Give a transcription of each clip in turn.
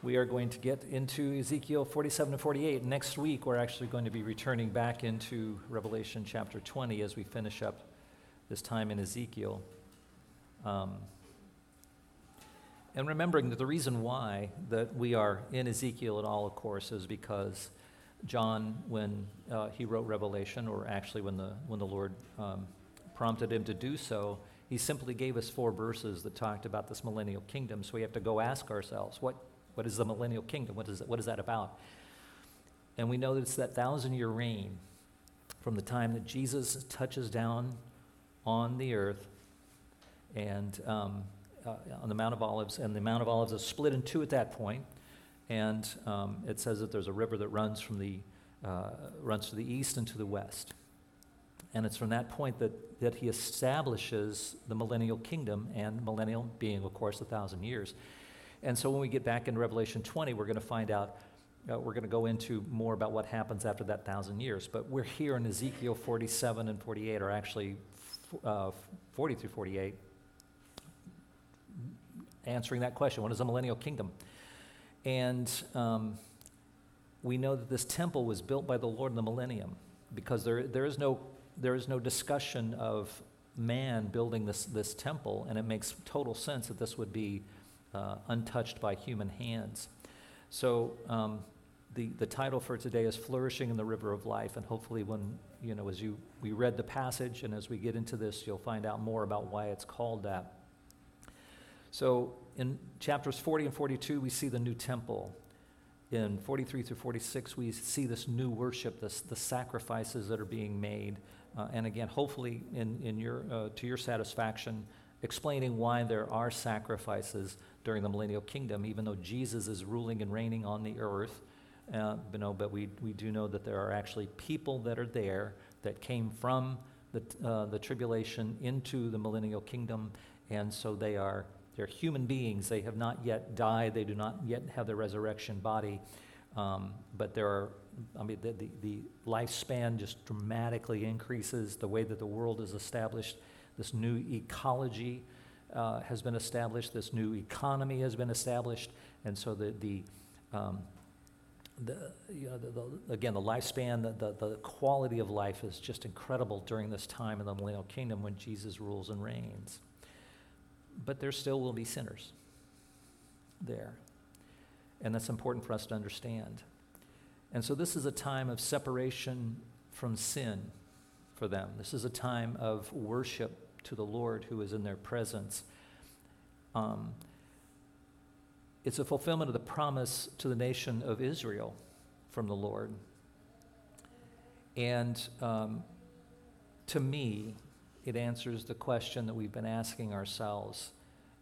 We are going to get into Ezekiel 47 and 48. Next week, we're actually going to be returning back into Revelation chapter 20 as we finish up this time in Ezekiel. And remembering that the reason why that we are in Ezekiel at all, of course, is because John, when he wrote Revelation, or actually when the Lord prompted him to do so, he simply gave us 4 verses that talked about this millennial kingdom. So we have to go ask ourselves, what is the millennial kingdom? What is that about? And we know that it's that 1,000-year reign from the time that Jesus touches down on the earth and on the Mount of Olives, and the Mount of Olives is split in 2 at that point. And it says that there's a river that runs to the east and to the west. And it's from that point that he establishes the millennial kingdom, and millennial being, of course, 1,000 years. And so when we get back in Revelation 20, we're going to find out, we're going to go into more about what happens after that 1,000 years. But we're here in Ezekiel 47 and 48, or actually 40 through 48, answering that question, what is the millennial kingdom? And we know that this temple was built by the Lord in the millennium, because there is no discussion of man building this temple, and it makes total sense that this would be untouched by human hands. So the title for today is Flourishing in the River of Life, and hopefully as we read the passage and as we get into this, you'll find out more about why it's called that. So in chapters 40 and 42, we see the new temple. In 43 through 46, we see this new worship, the sacrifices that are being made, and again, hopefully to your satisfaction, explaining why there are sacrifices during the millennial kingdom, even though Jesus is ruling and reigning on the earth. But we do know that there are actually people that are there that came from the tribulation into the millennial kingdom, and so they're human beings. They have not yet died. They do not yet have their resurrection body, but the lifespan just dramatically increases. The way that the world is established, this new ecology has been established. This new economy has been established, and so the lifespan, the quality of life is just incredible during this time in the millennial kingdom when Jesus rules and reigns. But there still will be sinners there, and that's important for us to understand. And so this is a time of separation from sin for them. This is a time of worship to the Lord who is in their presence. It's a fulfillment of the promise to the nation of Israel from the Lord. And to me, it answers the question that we've been asking ourselves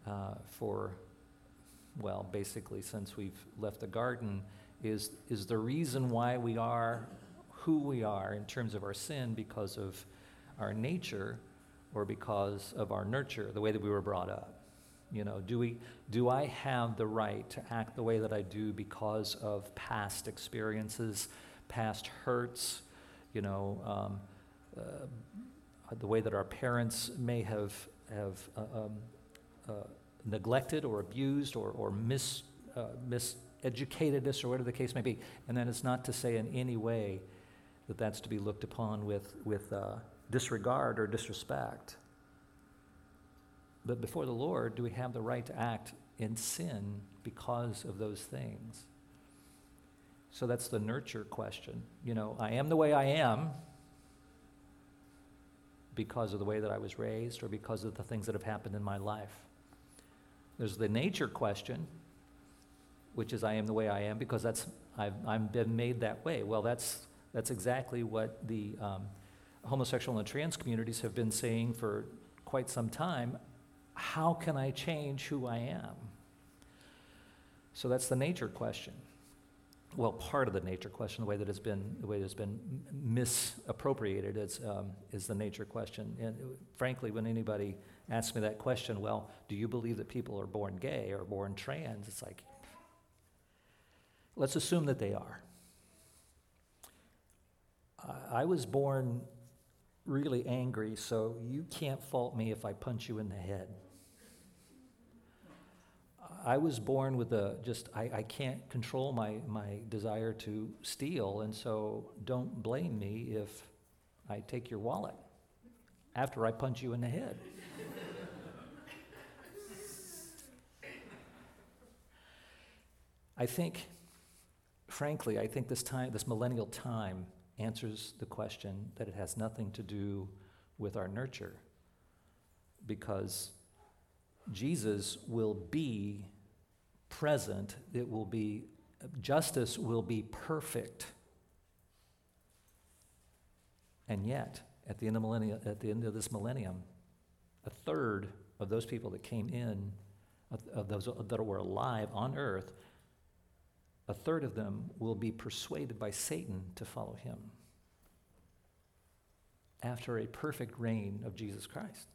basically since we've left the garden, is the reason why we are who we are in terms of our sin because of our nature or because of our nurture, the way that we were brought up? Do I have the right to act the way that I do because of past experiences, past hurts, the way that our parents may have neglected or abused or miseducated us, or whatever the case may be? And then it's not to say in any way that that's to be looked upon with disregard or disrespect. But before the Lord, do we have the right to act in sin because of those things? So that's the nurture question. I am the way I am because of the way that I was raised or because of the things that have happened in my life. There's the nature question, which is I am the way I am because I've been made that way. Well, that's exactly what the homosexual and trans communities have been saying for quite some time. How can I change who I am? So that's the nature question. Well, part of the nature question, the way that it's been misappropriated is the nature question. And frankly, when anybody asks me that question, well, do you believe that people are born gay or born trans? It's like, let's assume that they are. I was born really angry, so you can't fault me if I punch you in the head. I was born with I can't control my desire to steal, and so don't blame me if I take your wallet after I punch you in the head. Frankly, I think this millennial time answers the question that it has nothing to do with our nurture, because Jesus will be present. Justice will be perfect. And yet, at the end of this millennium, a third of those people that came in, of those that were alive on earth, a third of them will be persuaded by Satan to follow him after a perfect reign of Jesus Christ.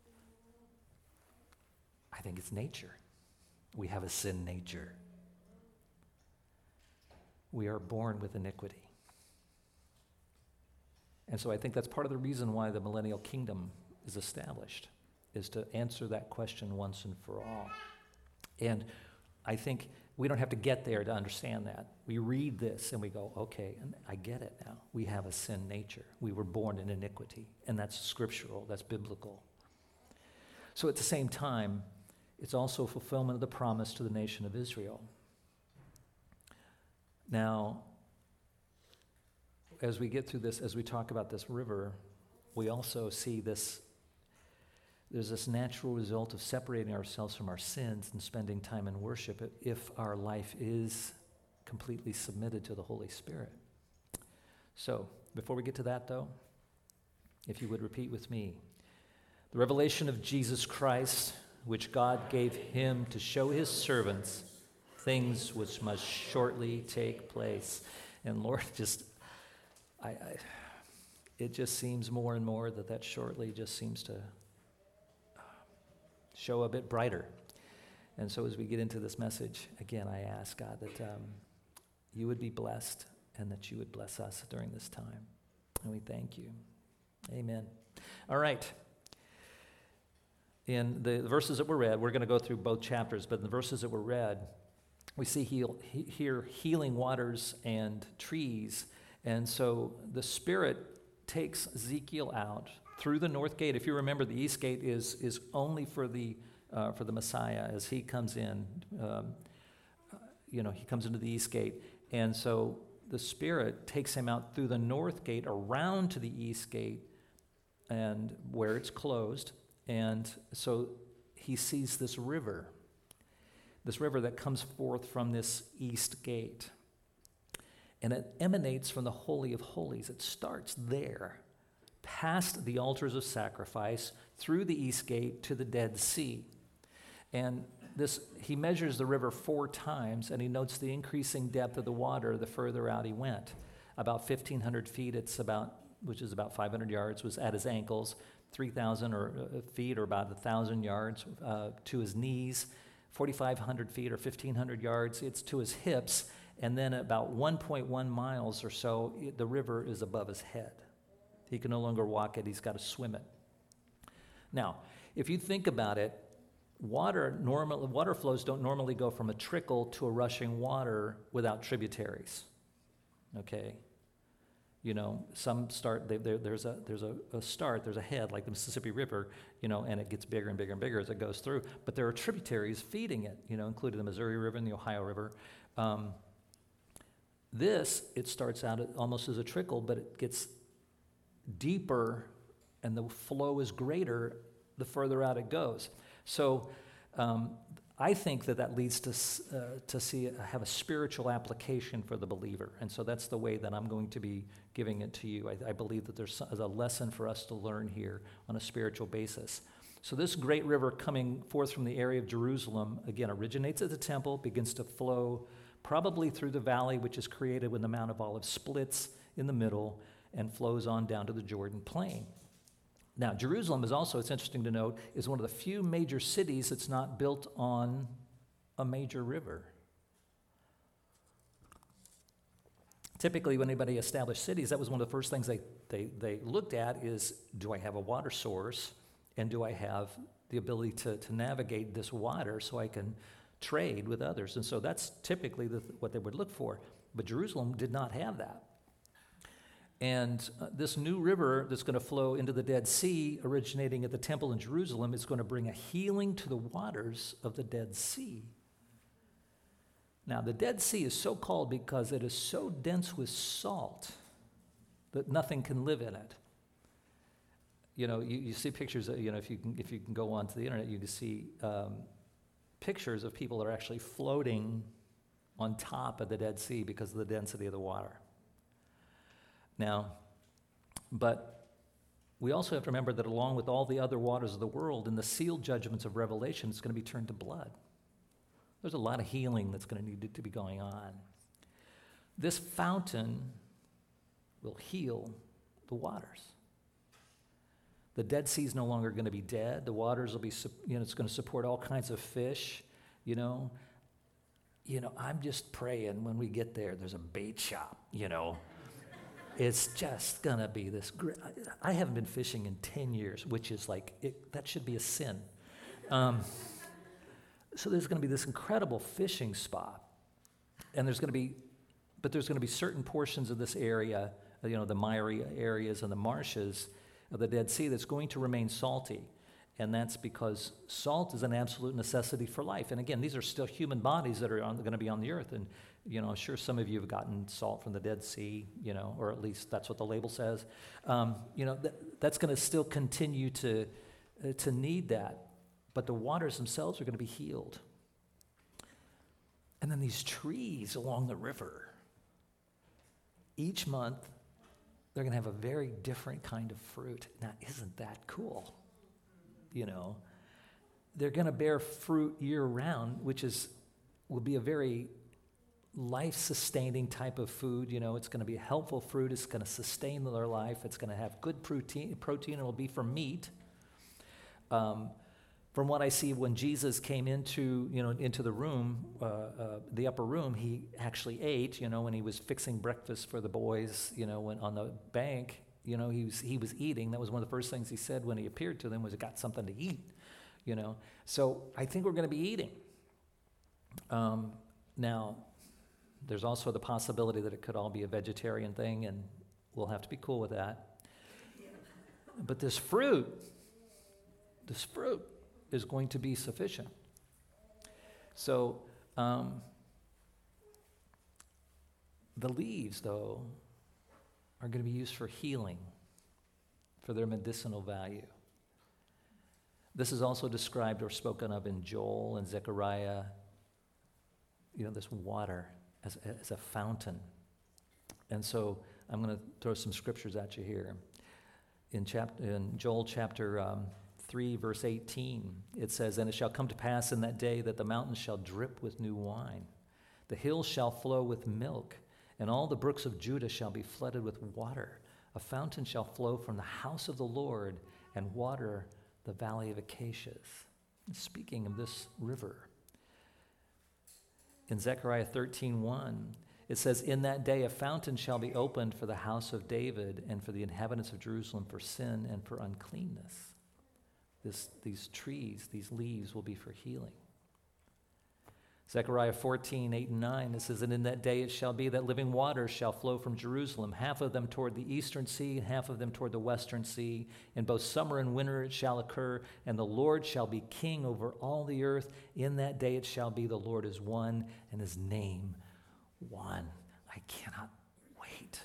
I think it's nature. We have a sin nature. We are born with iniquity. And so I think that's part of the reason why the millennial kingdom is established, is to answer that question once and for all. And I think we don't have to get there to understand that. We read this and we go, okay, and I get it now. We have a sin nature. We were born in iniquity, and that's scriptural, that's biblical. So at the same time, it's also a fulfillment of the promise to the nation of Israel. Now, as we get through this, as we talk about this river, we also see there's this natural result of separating ourselves from our sins and spending time in worship if our life is completely submitted to the Holy Spirit. So, before we get to that though, if you would repeat with me, the revelation of Jesus Christ, which God gave him to show his servants things which must shortly take place. And Lord, it just seems more and more that shortly just seems to show a bit brighter. And so as we get into this message, again, I ask God that you would be blessed and that you would bless us during this time. And we thank you. Amen. All right. In the verses that were read, we're going to go through both chapters, but in the verses that were read, we see here healing waters and trees. And so the Spirit takes Ezekiel out through the north gate. If you remember, the east gate is only for the Messiah as he comes in. He comes into the east gate. And so the Spirit takes him out through the north gate, around to the east gate, and where it's closed. And so he sees this river that comes forth from this east gate. And it emanates from the Holy of Holies. It starts there, past the altars of sacrifice, through the east gate to the Dead Sea. And he measures the river 4 times, and he notes the increasing depth of the water the further out he went. About 1,500 feet, which is about 500 yards, was at his ankles. 3,000 feet, or about 1,000 yards, to his knees. 4,500 feet or 1,500 yards, it's to his hips. And then about 1.1 miles or so, the river is above his head. He can no longer walk it, he's got to swim it. Now, if you think about it, water flows don't normally go from a trickle to a rushing water without tributaries. Okay? Some start, there's a start, there's a head, like the Mississippi River, and it gets bigger and bigger and bigger as it goes through. But there are tributaries feeding it, including the Missouri River and the Ohio River. It starts out almost as a trickle, but it gets deeper and the flow is greater the further out it goes. So I think that leads to have a spiritual application for the believer. And so that's the way that I'm going to be giving it to you. I believe that there's a lesson for us to learn here on a spiritual basis. So this great river coming forth from the area of Jerusalem, again, originates at the temple, begins to flow probably through the valley, which is created when the Mount of Olives splits in the middle, and flows on down to the Jordan Plain. Now, Jerusalem is also, it's interesting to note, is one of the few major cities that's not built on a major river. Typically, when anybody established cities, that was one of the first things they looked at is, do I have a water source, and do I have the ability to navigate this water so I can trade with others. And so that's typically what they would look for. But Jerusalem did not have that. And this new river that's going to flow into the Dead Sea, originating at the temple in Jerusalem, is going to bring a healing to the waters of the Dead Sea. Now, the Dead Sea is so called because it is so dense with salt that nothing can live in it. You know, you see pictures, if you can go onto the internet, you can see pictures of people that are actually floating on top of the Dead Sea because of the density of the water. Now, but we also have to remember that along with all the other waters of the world, in the sealed judgments of Revelation, it's going to be turned to blood. There's a lot of healing that's going to need to be going on. This fountain will heal the waters. The Dead Sea is no longer going to be dead. The waters will be, it's going to support all kinds of fish, I'm just praying when we get there, there's a bait shop, It's just going to be this great. I haven't been fishing in 10 years, which is that should be a sin. So there's going to be this incredible fishing spot. And there's going to be certain portions of this area, the miry areas and the marshes of the Dead Sea that's going to remain salty. And that's because salt is an absolute necessity for life. And again, these are still human bodies that are going to be on the earth. And, I'm sure some of you have gotten salt from the Dead Sea, or at least that's what the label says. That's going to still continue to need that. But the waters themselves are going to be healed. And then these trees along the river, each month, they're going to have a very different kind of fruit. Now, isn't that cool? They're going to bear fruit year-round, which will be a very life-sustaining type of food. It's going to be a helpful fruit. It's going to sustain their life. It's going to have good protein. It will be from meat. From what I see, when Jesus came into the room, the upper room, he actually ate. When he was fixing breakfast for the boys, when on the bank, he was eating. That was one of the first things he said when he appeared to them was, "I got something to eat." So I think we're going to be eating. Now, there's also the possibility that it could all be a vegetarian thing, and we'll have to be cool with that. But this fruit is going to be sufficient. So the leaves, though, are going to be used for healing, for their medicinal value. This is also described or spoken of in Joel and Zechariah, this water as a fountain. And so I'm going to throw some scriptures at you here. In Joel chapter 3, verse 18, it says, "And it shall come to pass in that day that the mountains shall drip with new wine. The hills shall flow with milk, and all the brooks of Judah shall be flooded with water. A fountain shall flow from the house of the Lord and water the valley of Acacias." Speaking of this river. In Zechariah 13:1, it says, "In that day a fountain shall be opened for the house of David and for the inhabitants of Jerusalem for sin and for uncleanness." These trees, these leaves will be for healing. Zechariah 14:8 and 9, it says, "And in that day it shall be that living waters shall flow from Jerusalem, half of them toward the eastern sea, and half of them toward the western sea. In both summer and winter it shall occur, and the Lord shall be king over all the earth. In that day it shall be the Lord is one, and his name one." I cannot wait.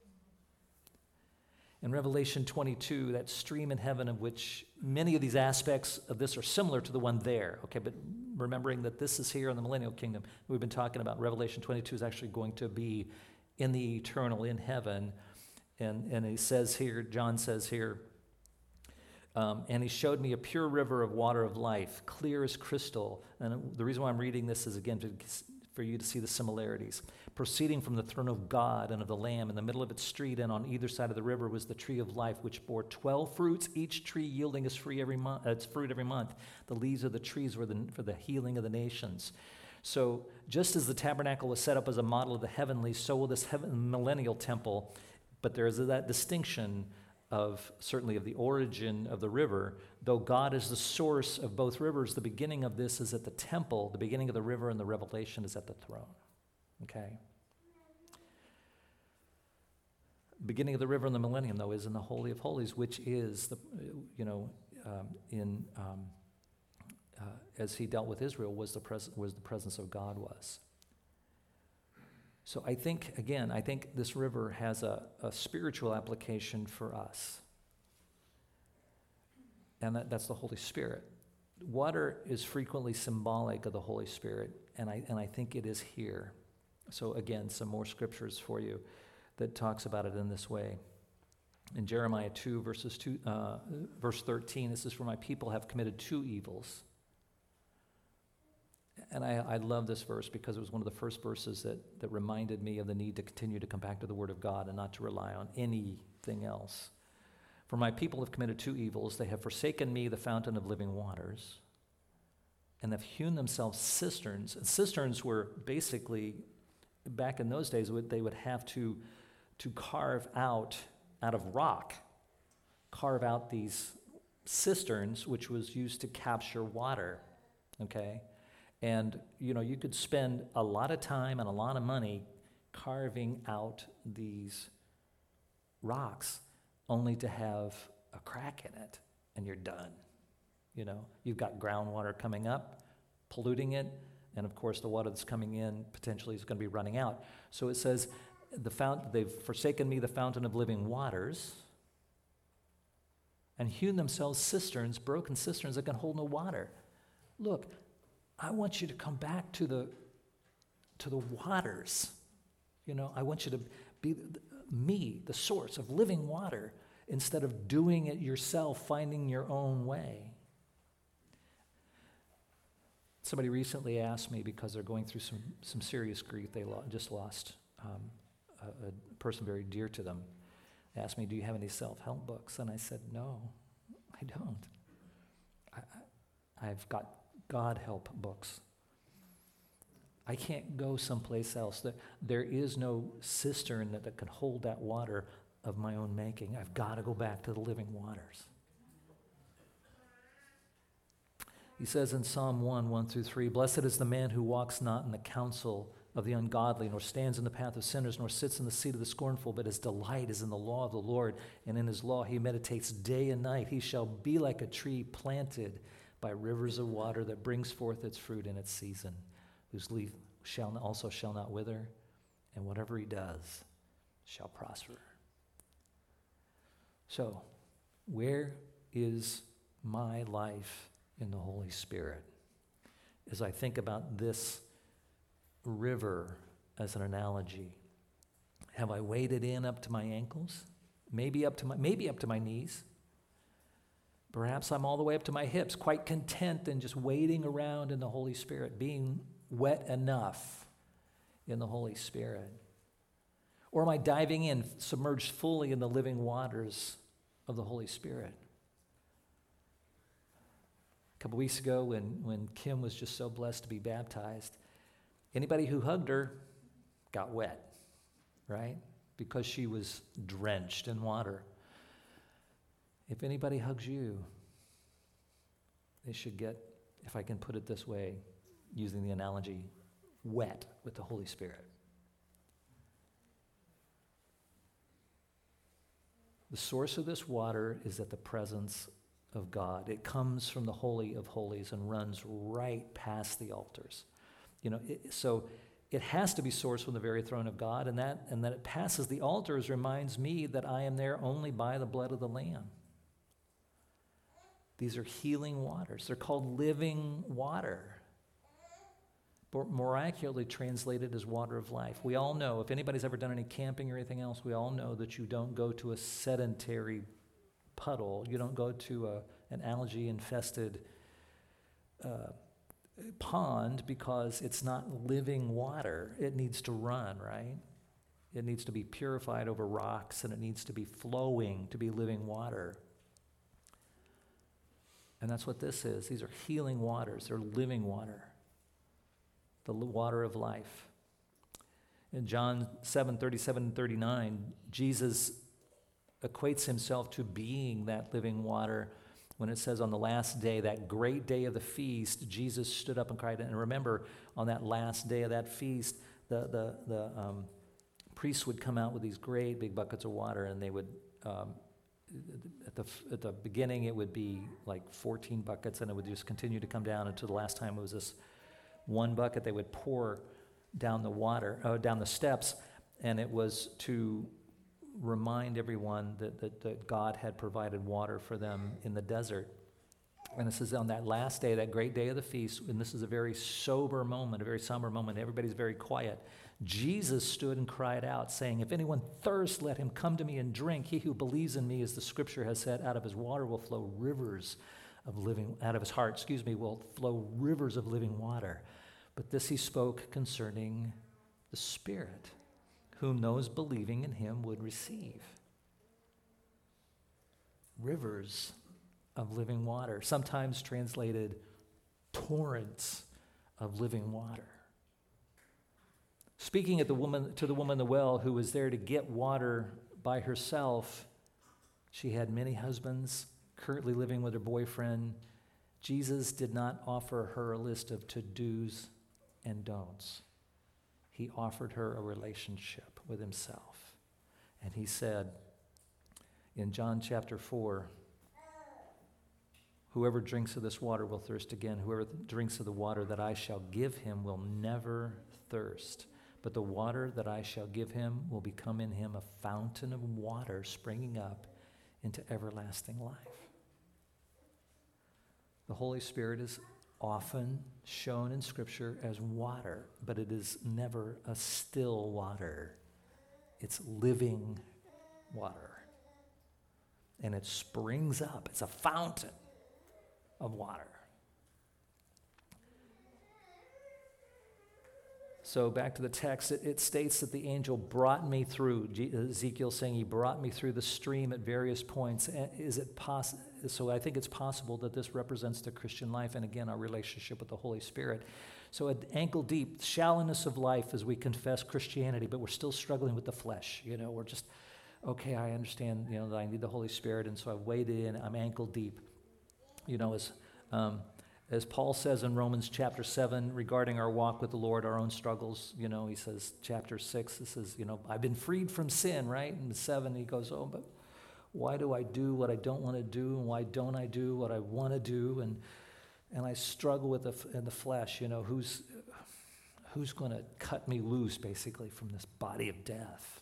In Revelation 22, that stream in heaven, of which many of these aspects of this are similar to the one there, okay, but remembering that this is here in the millennial kingdom, we've been talking about Revelation 22 is actually going to be in the eternal, in heaven. And he says here, John says here, "And he showed me a pure river of water of life, clear as crystal." And the reason why I'm reading this is, again, for you to see the similarities. "Proceeding from the throne of God and of the Lamb, in the middle of its street and on either side of the river was the tree of life, which bore 12 fruits, each tree yielding its fruit every month. The leaves of the trees were for the healing of the nations." So just as the tabernacle was set up as a model of the heavenly, so will this millennial temple. But there is that distinction certainly of the origin of the river, though God is the source of both rivers, the beginning of this is at the temple, the beginning of the river and the revelation is at the throne. Okay? Beginning of the river and the millennium, though, is in the Holy of Holies, which is as he dealt with Israel, was the presence of God was. So I think this river has a spiritual application for us. And that's the Holy Spirit. Water is frequently symbolic of the Holy Spirit, and I think it is here. So again, some more scriptures for you that talks about it in this way. In Jeremiah 2, verse 13, it says, "For my people have committed two evils." And I love this verse because it was one of the first verses that reminded me of the need to continue to come back to the Word of God and not to rely on anything else. "For my people have committed two evils. They have forsaken me, the fountain of living waters, and have hewn themselves cisterns." And cisterns were basically, back in those days, they would have to carve out of rock, carve out these cisterns, which was used to capture water, okay? And, you could spend a lot of time and a lot of money carving out these rocks only to have a crack in it, and you're done. You've got groundwater coming up, polluting it, and of course the water that's coming in potentially is going to be running out. So it says, they've forsaken me, the fountain of living waters, and hewn themselves cisterns, broken cisterns that can hold no water. Look, I want you to come back to the waters. I want you to be me, the source of living water, instead of doing it yourself, finding your own way. Somebody recently asked me, because they're going through some serious grief, they just lost a person very dear to them, asked me, "Do you have any self-help books?" And I said, "No, I don't. I've got God help books. I can't go someplace else. There is no cistern that can hold that water of my own making. I've got to go back to the living waters." He says in Psalm 1:1-3, "Blessed is the man who walks not in the counsel of the ungodly, nor stands in the path of sinners, nor sits in the seat of the scornful, but his delight is in the law of the Lord, and in his law he meditates day and night. He shall be like a tree planted by rivers of water that brings forth its fruit in its season, whose leaf shall not wither, and whatever he does shall prosper." So, where is my life in the Holy Spirit? As I think about this river as an analogy, have I waded in up to my ankles? Maybe up to my knees. Perhaps I'm all the way up to my hips, quite content in just wading around in the Holy Spirit, being wet enough in the Holy Spirit. Or am I diving in, submerged fully in the living waters of the Holy Spirit? A couple weeks ago when Kim was just so blessed to be baptized, anybody who hugged her got wet, right? Because she was drenched in water. If anybody hugs you, they should get, if I can put it this way, using the analogy, wet with the Holy Spirit. The source of this water is at the presence of God. It comes from the Holy of Holies and runs right past the altars. So it has to be sourced from the very throne of God, and that it passes the altars reminds me that I am there only by the blood of the Lamb. These are healing waters. They're called living water, but more accurately translated as water of life. We all know, if anybody's ever done any camping or anything else, we all know that you don't go to a sedentary puddle. You don't go to an algae-infested pond because it's not living water. It needs to run, right? It needs to be purified over rocks, and it needs to be flowing to be living water. And that's what this is. These are healing waters. They're living water, the water of life. In John 7:37-39, Jesus equates himself to being that living water. When it says on the last day, that great day of the feast, Jesus stood up and cried. And remember, on that last day of that feast, the priests would come out with these great big buckets of water, and they would, at the beginning, it would be like 14 buckets, and it would just continue to come down until the last time it was this one bucket they would pour down the water, down the steps, and it was to remind everyone that God had provided water for them in the desert. And this is on that last day, that great day of the feast, and this is a very sober moment, a very somber moment. Everybody's very quiet. Jesus stood and cried out, saying, "If anyone thirsts, let him come to me and drink. He who believes in me, as the scripture has said, out of his water will flow rivers of living, out of his heart, will flow rivers of living water." But this he spoke concerning the Spirit, whom those believing in him would receive. Rivers of living water, sometimes translated torrents of living water. Speaking to the woman at the well who was there to get water by herself, she had many husbands, currently living with her boyfriend. Jesus did not offer her a list of to-dos and don'ts. He offered her a relationship with himself. And he said in John chapter 4, "Whoever drinks of this water will thirst again. Whoever drinks of the water that I shall give him will never thirst. But the water that I shall give him will become in him a fountain of water springing up into everlasting life." The Holy Spirit is often shown in Scripture as water, but it is never a still water. It's living water. And it springs up. It's a fountain of water. So back to the text, it states that the angel brought me through. Ezekiel saying he brought me through the stream at various points. Is it possible? So I think it's possible that this represents the Christian life, and again, our relationship with the Holy Spirit. So at ankle deep, shallowness of life as we confess Christianity, but we're still struggling with the flesh. We're just, okay, I understand, that I need the Holy Spirit, and so I've waded in, I'm ankle deep. As Paul says in Romans chapter 7 regarding our walk with the Lord, our own struggles, he says, chapter 6, this is, I've been freed from sin, right? In 7, he goes, oh, but why do I do what I don't want to do? And why don't I do what I want to do? And I struggle with in the flesh, who's going to cut me loose, basically, from this body of death?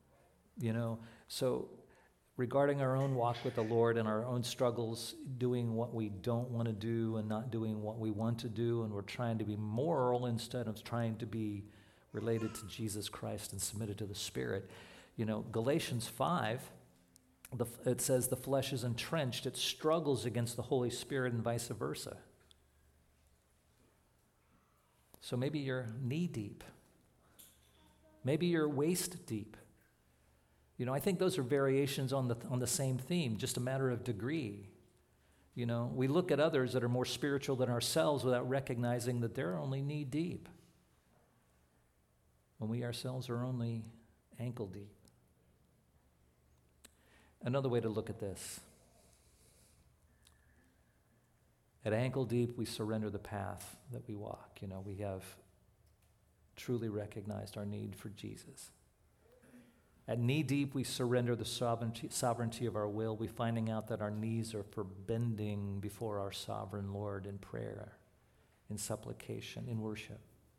So regarding our own walk with the Lord and our own struggles, doing what we don't want to do and not doing what we want to do, and we're trying to be moral instead of trying to be related to Jesus Christ and submitted to the Spirit. Galatians 5, it says the flesh is entrenched. It struggles against the Holy Spirit and vice versa. So maybe you're knee deep. Maybe you're waist deep. I think those are variations on the same theme, just a matter of degree. We look at others that are more spiritual than ourselves without recognizing that they're only knee deep, when we ourselves are only ankle deep. Another way to look at this: at ankle deep, we surrender the path that we walk. We have truly recognized our need for Jesus. At knee deep, we surrender the sovereignty of our will. We finding out that our knees are for bending before our sovereign Lord in prayer, in supplication, in worship.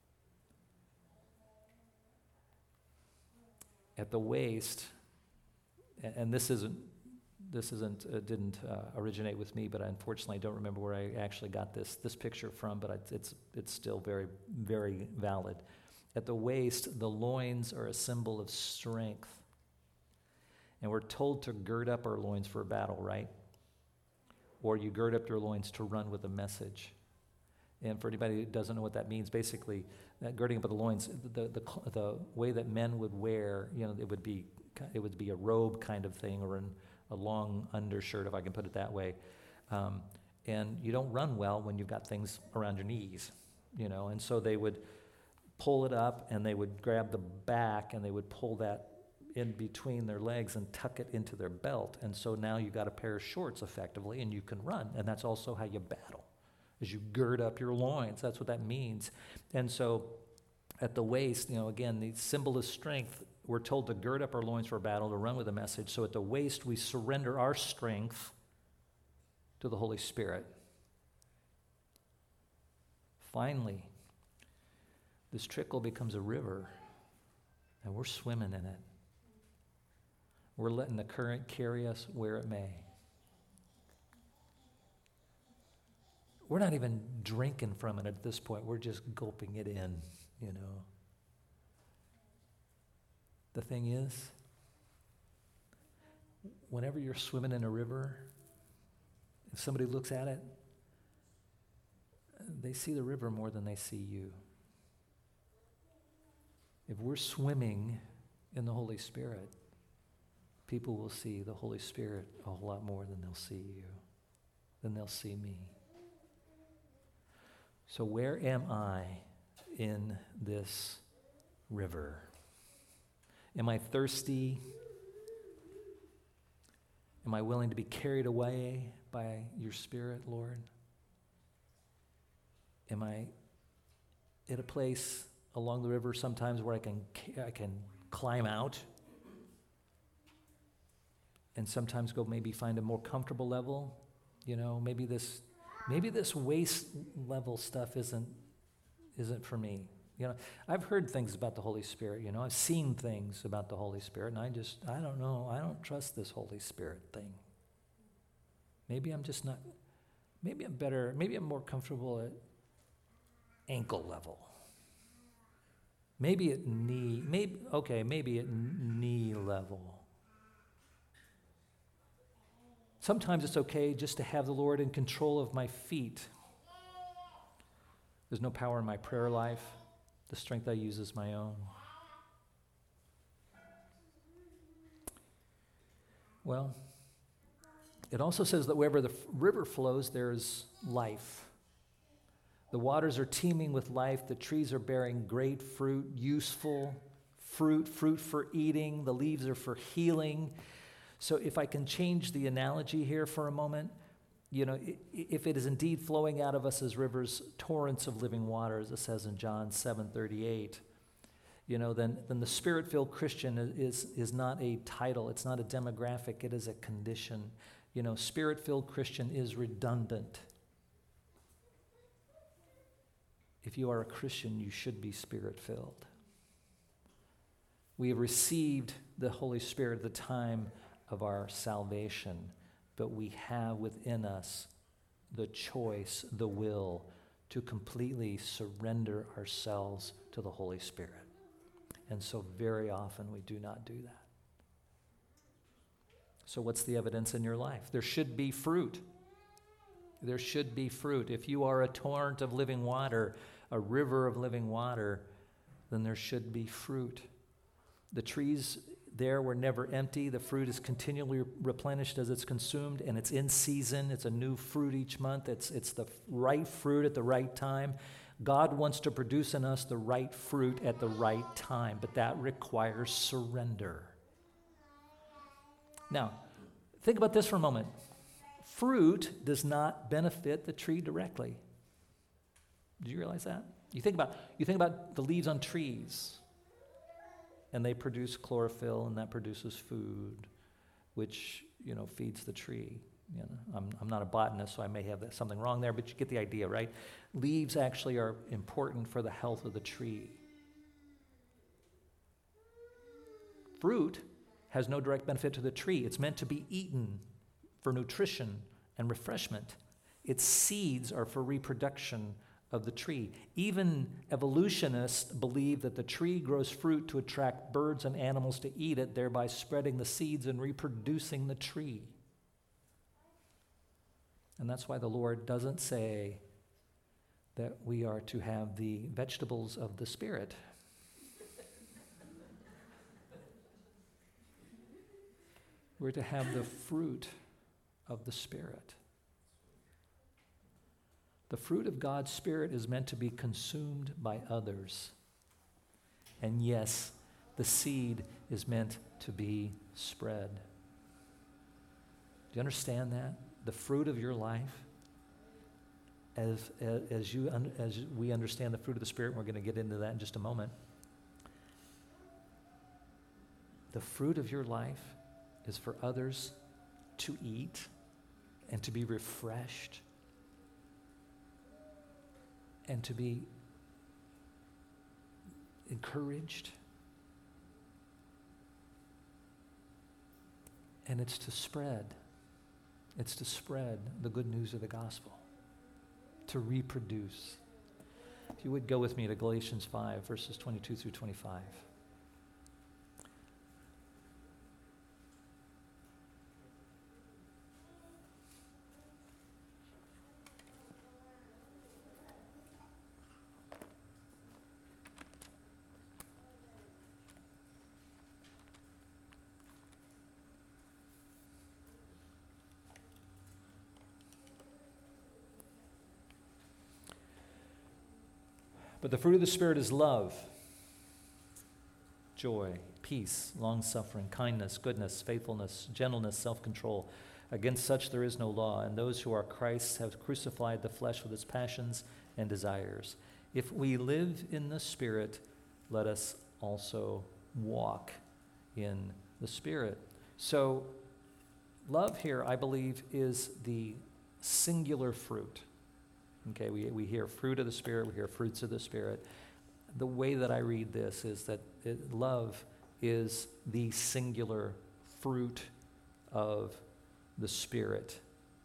At the waist, and this didn't originate with me, but I unfortunately don't remember where I actually got this picture from, but it's still very, very valid. At the waist, the loins are a symbol of strength. And we're told to gird up our loins for a battle, right? Or you gird up your loins to run with a message. And for anybody who doesn't know what that means, basically, girding up of the loins, the way that men would wear, it would be a robe kind of thing, or a long undershirt, if I can put it that way. And you don't run well when you've got things around your knees, And so they would pull it up, and they would grab the back, and they would pull that in between their legs and tuck it into their belt. And so now you've got a pair of shorts effectively, and you can run. And that's also how you battle, as you gird up your loins. That's what that means. And so at the waist, again, the symbol of strength, we're told to gird up our loins for battle, to run with the message. So at the waist, we surrender our strength to the Holy Spirit. Finally, this trickle becomes a river, and we're swimming in it. We're letting the current carry us where it may. We're not even drinking from it at this point. We're just gulping it in, The thing is, whenever you're swimming in a river, if somebody looks at it, they see the river more than they see you. If we're swimming in the Holy Spirit, people will see the Holy Spirit a whole lot more than they'll see you, than they'll see me. So where am I in this river? Am I thirsty? Am I willing to be carried away by your Spirit, Lord? Am I at a place along the river sometimes where I can climb out and sometimes go maybe find a more comfortable level? Maybe this waist level stuff isn't for me. I've heard things about the Holy Spirit, I've seen things about the Holy Spirit, and I don't know, I don't trust this Holy Spirit thing. Maybe I'm just not, maybe I'm more comfortable at ankle level. Maybe at knee level. Sometimes it's okay just to have the Lord in control of my feet. There's no power in my prayer life. The strength I use is my own. Well, it also says that wherever the river flows, there's life. The waters are teeming with life. The trees are bearing great fruit, useful fruit for eating. The leaves are for healing. So if I can change the analogy here for a moment, if it is indeed flowing out of us as rivers, torrents of living water, as it says in John 7:38, then the Spirit-filled Christian is not a title, it's not a demographic, it is a condition. Spirit-filled Christian is redundant. If you are a Christian, you should be Spirit-filled. We have received the Holy Spirit at the time of our salvation, but we have within us the choice, the will, to completely surrender ourselves to the Holy Spirit. And so very often we do not do that. So what's the evidence in your life? There should be fruit. There should be fruit. If you are a torrent of living water, a river of living water, then there should be fruit. The trees there were never empty. The fruit is continually replenished as it's consumed, and it's in season. It's a new fruit each month. It's the right fruit at the right time. God wants to produce in us the right fruit at the right time, but that requires surrender. Now, think about this for a moment. Fruit does not benefit the tree directly. Do you realize that? You think about the leaves on trees, and they produce chlorophyll, and that produces food, which feeds the tree. I'm not a botanist, so I may have something wrong there, but you get the idea, right? Leaves actually are important for the health of the tree. Fruit has no direct benefit to the tree. It's meant to be eaten for nutrition and refreshment. Its seeds are for reproduction of the tree. Even evolutionists believe that the tree grows fruit to attract birds and animals to eat it, thereby spreading the seeds and reproducing the tree. And that's why the Lord doesn't say that we are to have the vegetables of the Spirit. We're to have the fruit of the Spirit. The fruit of God's Spirit is meant to be consumed by others. And yes, the seed is meant to be spread. Do you understand that? The fruit of your life, as we understand the fruit of the Spirit, and we're going to get into that in just a moment. The fruit of your life is for others to eat and to be refreshed and to be encouraged. And it's to spread. It's to spread the good news of the gospel, to reproduce. If you would go with me to Galatians 5, verses 22 through 25. But the fruit of the Spirit is love, joy, peace, long-suffering, kindness, goodness, faithfulness, gentleness, self-control. Against such there is no law, and those who are Christ's have crucified the flesh with its passions and desires. If we live in the Spirit, let us also walk in the Spirit. So love here, I believe, is the singular fruit. Okay, we hear fruit of the Spirit, we hear fruits of the Spirit. The way that I read this is that love is the singular fruit of the Spirit.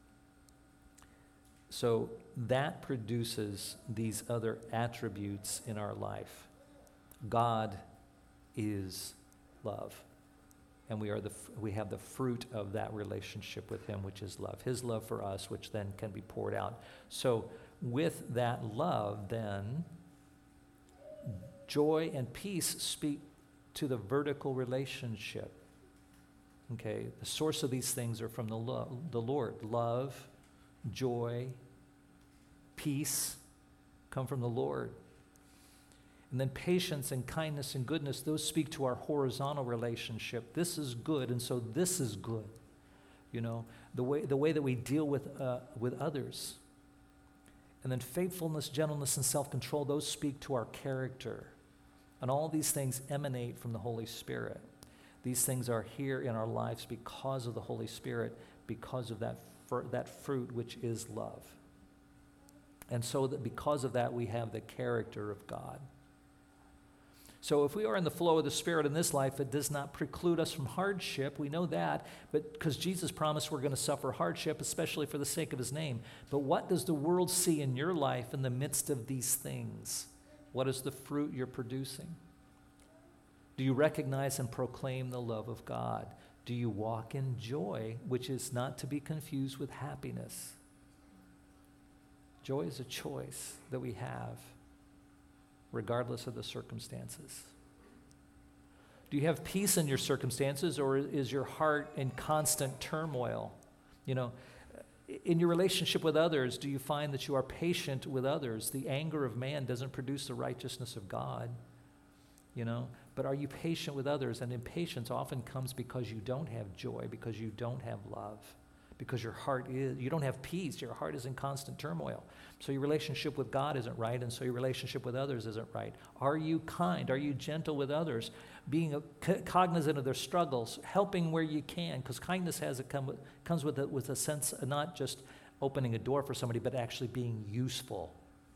So that produces these other attributes in our life. God is love. And we have the fruit of that relationship with him, which is love. His love for us, which then can be poured out. So with that love, then, joy and peace speak to the vertical relationship. Okay, the source of these things are from the Lord. Love, joy, peace come from the Lord. And then patience and kindness and goodness, those speak to our horizontal relationship. This is good, and so this is good. You know, the way that we deal with others. And then faithfulness, gentleness, and self-control, those speak to our character. And all these things emanate from the Holy Spirit. These things are here in our lives because of the Holy Spirit, because of that fruit which is love. And so that because of that, we have the character of God. So if we are in the flow of the Spirit in this life, it does not preclude us from hardship. We know that, but because Jesus promised we're going to suffer hardship, especially for the sake of his name. But what does the world see in your life in the midst of these things? What is the fruit you're producing? Do you recognize and proclaim the love of God? Do you walk in joy, which is not to be confused with happiness? Joy is a choice that we have, regardless of the circumstances. Do you have peace in your circumstances, or is your heart in constant turmoil? You know, in your relationship with others, do you find that you are patient with others? The anger of man doesn't produce the righteousness of God, you know, but are you patient with others? And impatience often comes because you don't have joy, because you don't have love, because you don't have peace. Your heart is in constant turmoil. So your relationship with God isn't right, and so your relationship with others isn't right. Are you kind? Are you gentle with others? Being cognizant of their struggles, helping where you can, because kindness comes with a sense of not just opening a door for somebody, but actually being useful.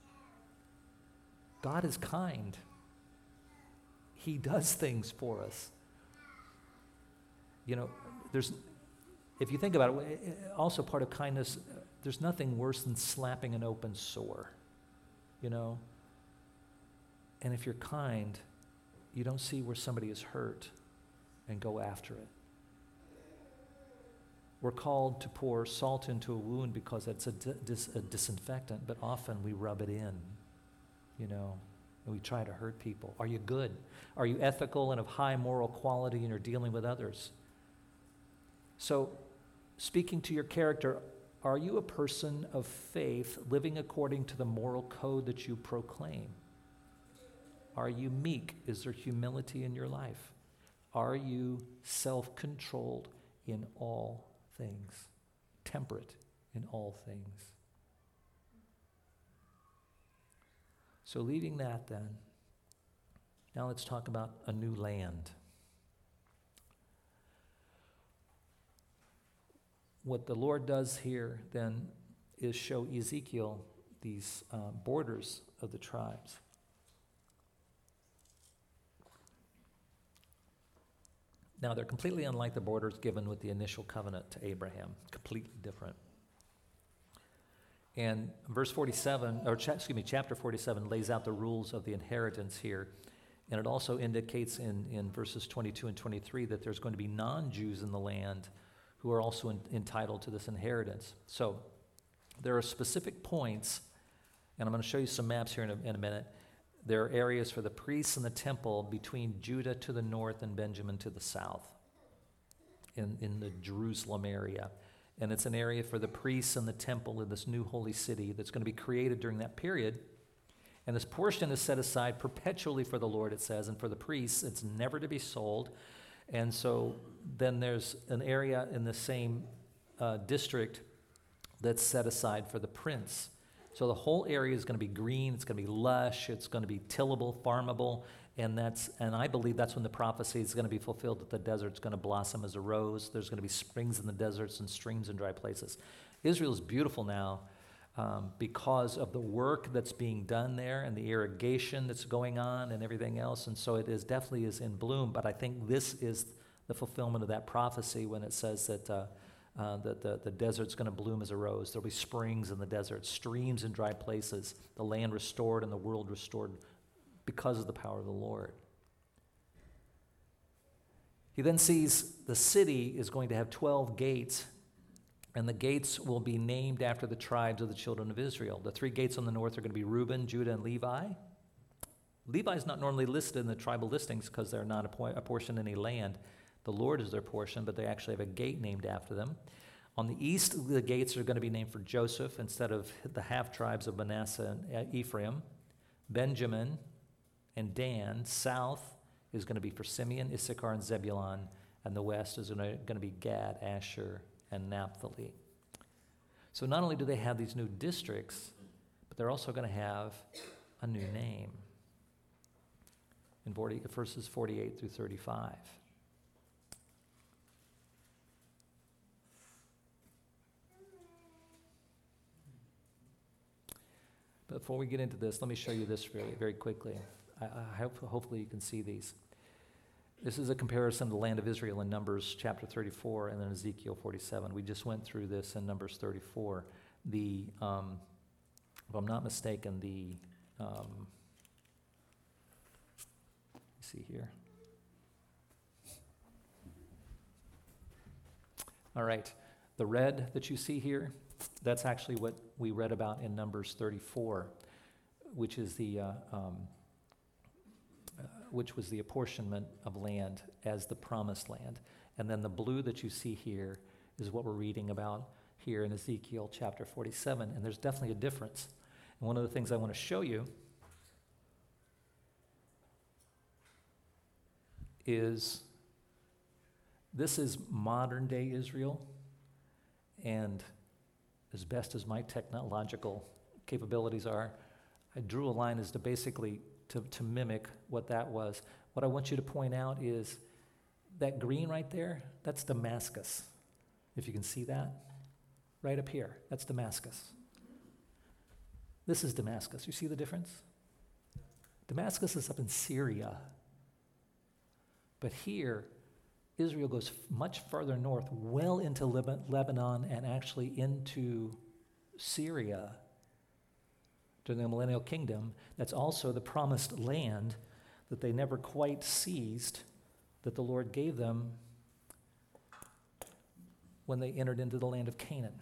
God is kind. He does things for us. You know, if you think about it, also part of kindness, there's nothing worse than slapping an open sore, you know? And if you're kind, you don't see where somebody is hurt and go after it. We're called to pour salt into a wound because it's a disinfectant, but often we rub it in, you know, and we try to hurt people. Are you good? Are you ethical and of high moral quality in your dealing with others? So, speaking to your character, are you a person of faith living according to the moral code that you proclaim? Are you meek? Is there humility in your life? Are you self-controlled in all things? Temperate in all things? So leaving that then, now let's talk about a new land. What the Lord does here then is show Ezekiel these borders of the tribes. Now, they're completely unlike the borders given with the initial covenant to Abraham, completely different. And verse 47, chapter 47 lays out the rules of the inheritance here. And it also indicates in verses 22 and 23 that there's going to be non-Jews in the land who are also entitled to this inheritance. So there are specific points, and I'm going to show you some maps here in a minute. There are areas for the priests and the temple between Judah to the north and Benjamin to the south in the Jerusalem area. And it's an area for the priests and the temple in this new holy city that's going to be created during that period. And this portion is set aside perpetually for the Lord, it says, and for the priests, it's never to be sold. And so then there's an area in the same district that's set aside for the prince. So the whole area is going to be green, it's going to be lush, it's going to be tillable, farmable, and I believe that's when the prophecy is going to be fulfilled, that the desert's going to blossom as a rose. There's going to be springs in the deserts and streams in dry places. Israel is beautiful now because of the work that's being done there and the irrigation that's going on and everything else, and so it is definitely is in bloom. But I think this is the fulfillment of that prophecy when it says that the desert's going to bloom as a rose. There'll be springs in the desert, streams in dry places, the land restored and the world restored because of the power of the Lord. He then sees the city is going to have 12 gates, and the gates will be named after the tribes of the children of Israel. The 3 gates on the north are going to be Reuben, Judah, and Levi. Levi is not normally listed in the tribal listings because they're not apportioned any land. The Lord is their portion, but they actually have a gate named after them. On the east, the gates are going to be named for Joseph instead of the half-tribes of Manasseh and Ephraim. Benjamin and Dan. South is going to be for Simeon, Issachar, and Zebulun. And the west is going to be Gad, Asher, and Naphtali. So not only do they have these new districts, but they're also going to have a new name in verses 48 through 35. But before we get into this, let me show you this very, very quickly. Hopefully you can see these. This is a comparison of the land of Israel in Numbers chapter 34 and then Ezekiel 47. We just went through this in Numbers 34. If I'm not mistaken, let me see here. All right, the red that you see here, that's actually what we read about in Numbers 34, which is which was the apportionment of land as the promised land. And then the blue that you see here is what we're reading about here in Ezekiel chapter 47, and there's definitely a difference. And one of the things I want to show you is this is modern day Israel, and as best as my technological capabilities are, I drew a line as to basically to mimic what that was. What I want you to point out is that green right there, that's Damascus. If you can see that, right up here, that's Damascus. This is Damascus. You see the difference? Damascus is up in Syria. But here, Israel goes much farther north, well into Lebanon and actually into Syria during the millennial kingdom. That's also the promised land that they never quite seized, that the Lord gave them when they entered into the land of Canaan.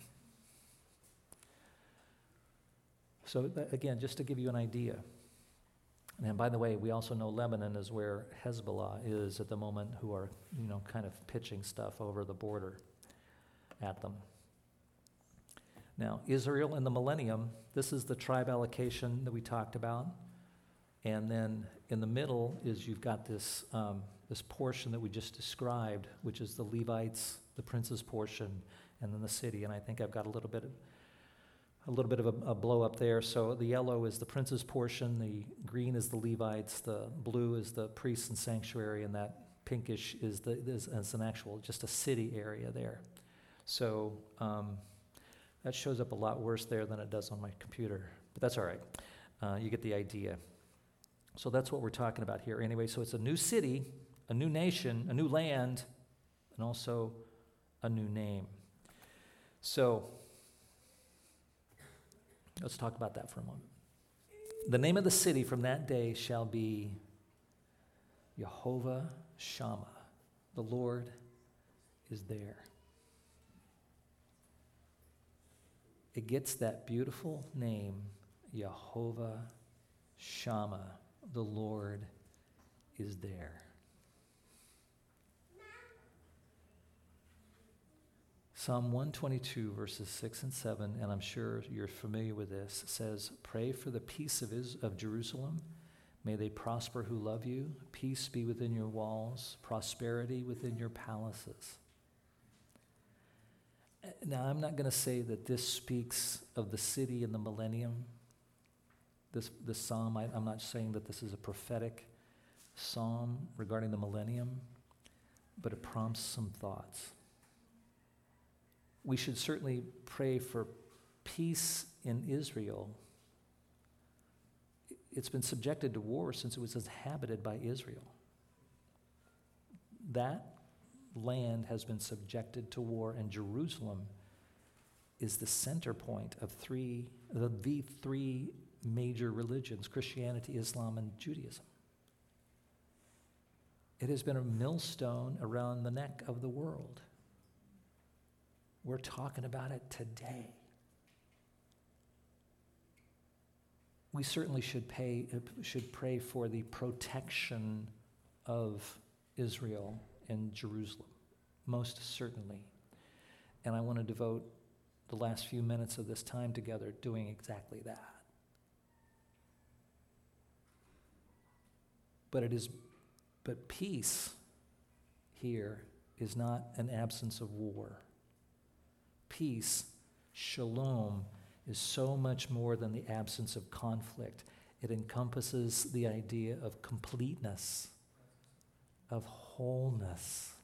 So again, just to give you an idea. And by the way, we also know Lebanon is where Hezbollah is at the moment, who are, kind of pitching stuff over the border at them. Now, Israel in the millennium, this is the tribe allocation that we talked about. And then in the middle is you've got this this portion that we just described, which is the Levites, the prince's portion, and then the city. And I think I've got a little bit of a blow up there. So the yellow is the prince's portion, the green is the Levites, the blue is the priests and sanctuary, and that pinkish is an actual, just a city area there. So that shows up a lot worse there than it does on my computer, but that's all right. You get the idea. So that's what we're talking about here. Anyway, so it's a new city, a new nation, a new land, and also a new name. So let's talk about that for a moment. The name of the city from that day shall be Jehovah Shammah. The Lord is there. It gets that beautiful name, Jehovah Shammah. The Lord is there. Psalm 122, verses 6 and 7, and I'm sure you're familiar with this, says, "Pray for the peace of Jerusalem. May they prosper who love you. Peace be within your walls, prosperity within your palaces." Now, I'm not going to say that this speaks of the city in the millennium. This psalm, I'm not saying that this is a prophetic psalm regarding the millennium, but it prompts some thoughts. We should certainly pray for peace in Israel. It's been subjected to war since it was inhabited by Israel. That land has been subjected to war, and Jerusalem is the center point of the three major religions: Christianity, Islam, and Judaism. It has been a millstone around the neck of the world. We're talking about it today. We certainly should pray for the protection of Israel and Jerusalem, most certainly. And I want to devote the last few minutes of this time together doing exactly that. But peace here is not an absence of war. Peace, shalom, is so much more than the absence of conflict. It encompasses the idea of completeness, of wholeness.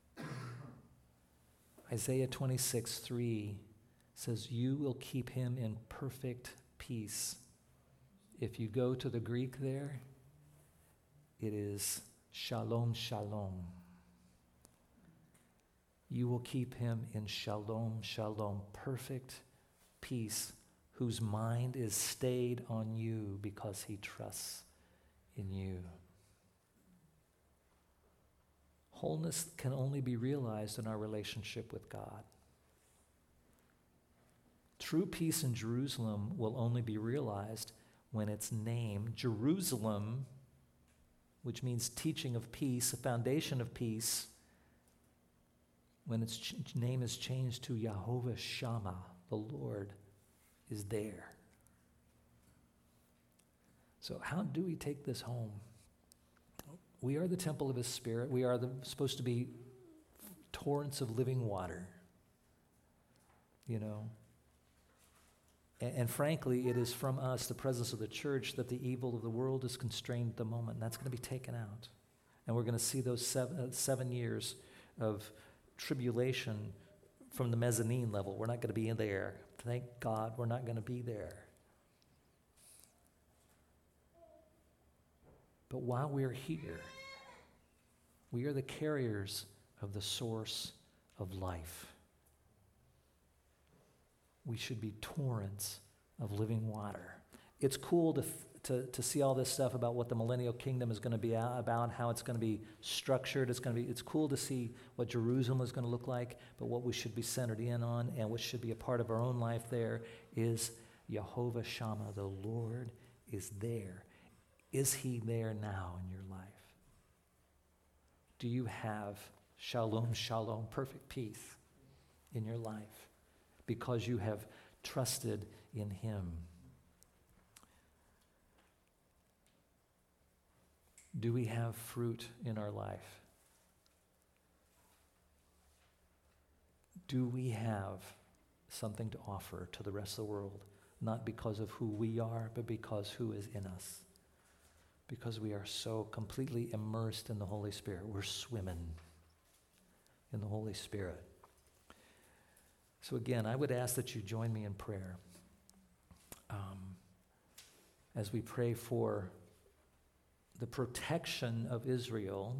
Isaiah 26:3 says, "You will keep him in perfect peace." If you go to the Greek there, it is shalom, shalom. You will keep him in shalom, shalom, perfect peace, whose mind is stayed on you because he trusts in you. Wholeness can only be realized in our relationship with God. True peace in Jerusalem will only be realized when its name, Jerusalem, which means teaching of peace, a foundation of peace, when its name is changed to Jehovah Shammah, the Lord is there. So how do we take this home? We are the temple of his Spirit. We are supposed to be torrents of living water, you know. And frankly, it is from us, the presence of the church, that the evil of the world is constrained at the moment. And that's going to be taken out. And we're going to see those 7 years of tribulation from the mezzanine level. We're not going to be in there. Thank God we're not going to be there. But while we're here, we are the carriers of the source of life. We should be torrents of living water. It's cool to see all this stuff about what the millennial kingdom is going to be about, how it's going to be structured. It's cool to see what Jerusalem is going to look like, but what we should be centered in on and what should be a part of our own life there is Jehovah Shammah, the Lord is there. Is he there now in your life? Do you have shalom, shalom, perfect peace in your life because you have trusted in him? Do we have fruit in our life? Do we have something to offer to the rest of the world, not because of who we are, but because who is in us? Because we are so completely immersed in the Holy Spirit. We're swimming in the Holy Spirit. So again, I would ask that you join me in prayer as we pray for the protection of Israel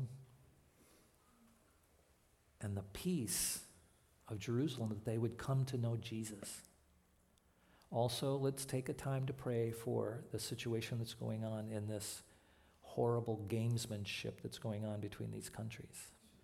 and the peace of Jerusalem, that they would come to know Jesus. Also, let's take a time to pray for the situation that's going on in this horrible gamesmanship that's going on between these countries.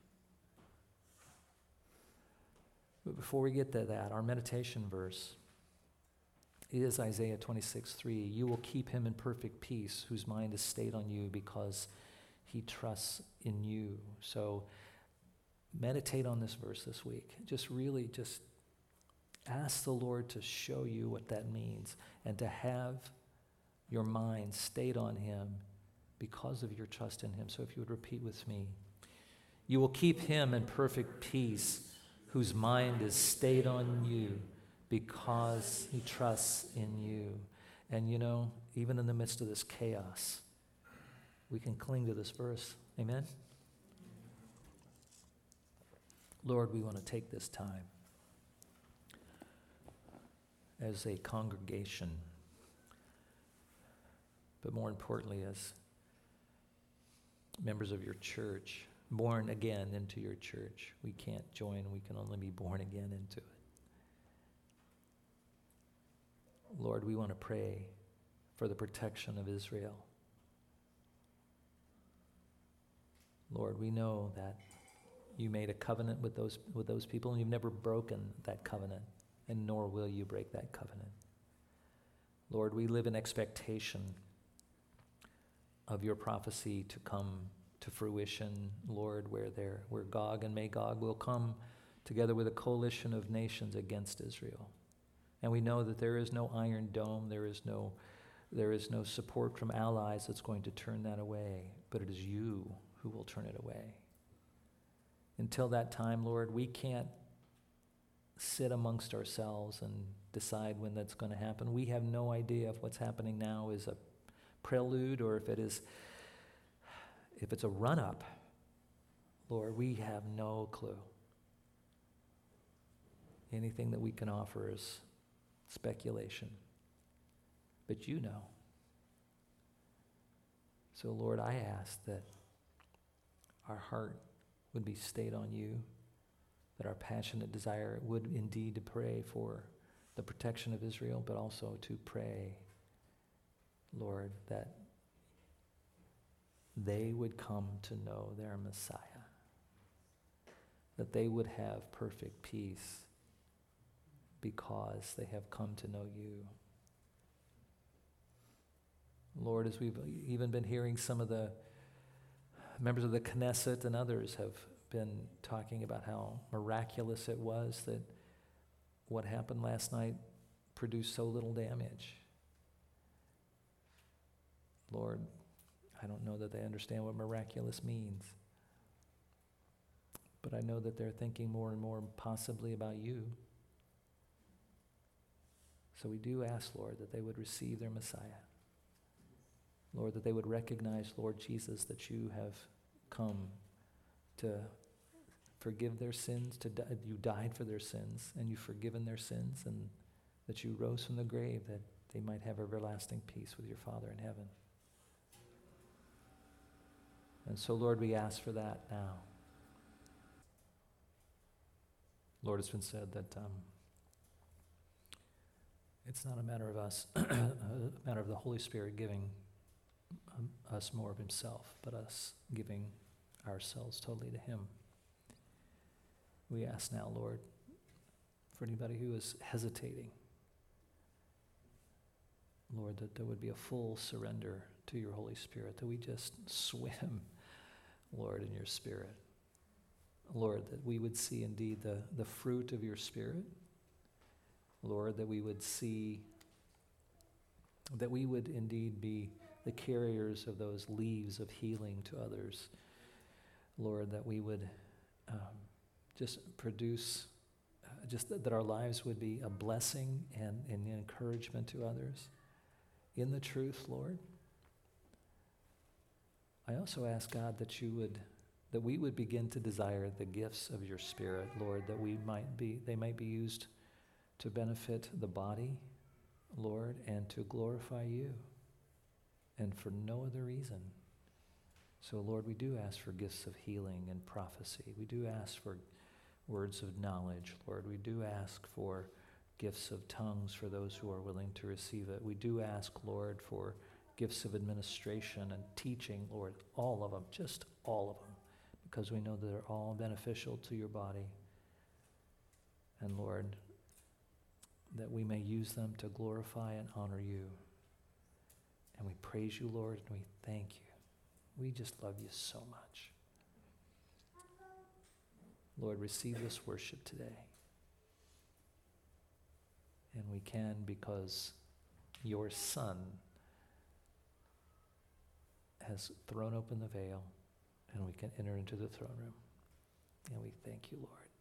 But before we get to that, our meditation verse is Isaiah 26:3. You will keep him in perfect peace, whose mind is stayed on you because he trusts in you. So meditate on this verse this week. Just ask the Lord to show you what that means and to have your mind stayed on him because of your trust in him. So if you would repeat with me. You will keep him in perfect peace, whose mind is stayed on you because he trusts in you. And you know, even in the midst of this chaos, we can cling to this verse. Amen? Lord, we want to take this time as a congregation, but more importantly as members of your church, born again into your church. We can't join, we can only be born again into it. Lord, we want to pray for the protection of Israel. Lord, we know that you made a covenant with those people, and you've never broken that covenant, and nor will you break that covenant. Lord, we live in expectation of your prophecy to come to fruition, Lord, where Gog and Magog will come together with a coalition of nations against Israel. And we know that there is no Iron Dome, there is no support from allies that's going to turn that away, but it is you who will turn it away. Until that time, Lord, we can't sit amongst ourselves and decide when that's going to happen. We have no idea if what's happening now is a prelude or if it's a run-up. Lord, we have no clue. Anything that we can offer is speculation. But you know. So, Lord, I ask that our heart would be stayed on you, that our passionate desire would indeed to pray for the protection of Israel, but also to pray, Lord, that they would come to know their Messiah, that they would have perfect peace because they have come to know you. Lord, as we've even been hearing some of the members of the Knesset and others have been talking about how miraculous it was that what happened last night produced so little damage. Lord, I don't know that they understand what miraculous means, but I know that they're thinking more and more possibly about you. So we do ask, Lord, that they would receive their Messiah. Lord, that they would recognize, Lord Jesus, that you have come to forgive their sins, you died for their sins, and you've forgiven their sins, and that you rose from the grave that they might have everlasting peace with your Father in heaven. And so, Lord, we ask for that now. Lord, it's been said that it's not a matter of us, a matter of the Holy Spirit giving us more of himself, but us giving ourselves totally to him. We ask now, Lord, for anybody who is hesitating, Lord, that there would be a full surrender to your Holy Spirit, that we just swim, Lord, in your Spirit. Lord, that we would see indeed the fruit of your Spirit. Lord, that we would see, that we would indeed be the carriers of those leaves of healing to others. Lord, that we would just produce, that our lives would be a blessing and an encouragement to others in the truth, Lord. I also ask, God, that we would begin to desire the gifts of your Spirit, Lord, that they might be used to benefit the body, Lord, and to glorify you, and for no other reason. So, Lord, we do ask for gifts of healing and prophecy. We do ask for words of knowledge, Lord. We do ask for gifts of tongues for those who are willing to receive it. We do ask, Lord, for gifts of administration and teaching, Lord, all of them, just all of them, because we know that they're all beneficial to your body. And, Lord, that we may use them to glorify and honor you. And we praise you, Lord, and we thank you. We just love you so much. Lord, receive this worship today. And we can because your Son has thrown open the veil, and we can enter into the throne room. And we thank you, Lord.